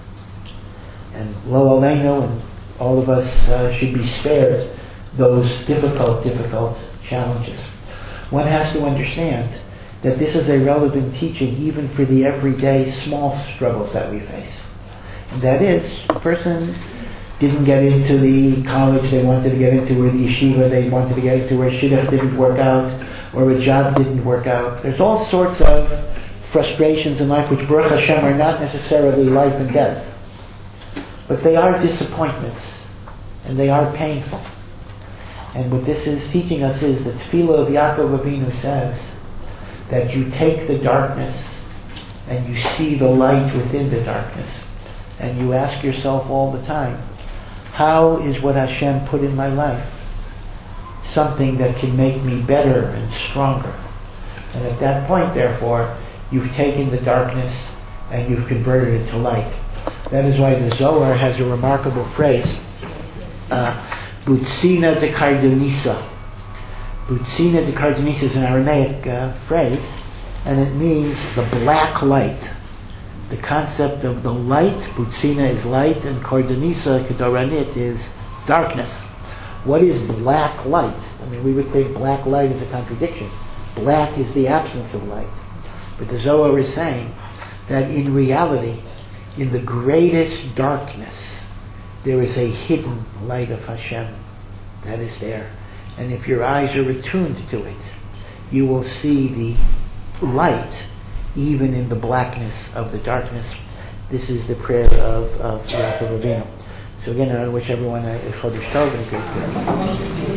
and lo aleinu, and all of us uh, should be spared those difficult, difficult challenges, one has to understand that this is a relevant teaching even for the everyday small struggles that we face. And that is, a person didn't get into the college they wanted to get into, or the yeshiva they wanted to get into, or shidduch didn't work out, or a job didn't work out. There's all sorts of frustrations in life which, Baruch Hashem, are not necessarily life and death. But they are disappointments, and they are painful. And what this is teaching us is the tefillah of Yaakov Avinu says that you take the darkness and you see the light within the darkness. And you ask yourself all the time, how is what Hashem put in my life something that can make me better and stronger? And at that point, therefore, you've taken the darkness and you've converted it to light. That is why the Zohar has a remarkable phrase, uh, Butsina de Kardonisa. Butsina de Kardonisa is an Aramaic uh, phrase, and it means the black light. The concept of the light, Butsina is light, and Kardonisa, Kedoranit, is darkness. What is black light? I mean, we would think black light is a contradiction. Black is the absence of light. But the Zohar is saying that in reality, in the greatest darkness, there is a hidden light of Hashem that is there. And if your eyes are attuned to it, you will see the light even in the blackness of the darkness. This is the prayer of, of Yaakov Avinu. So again, I wish everyone a Chodesh Tov and a great day.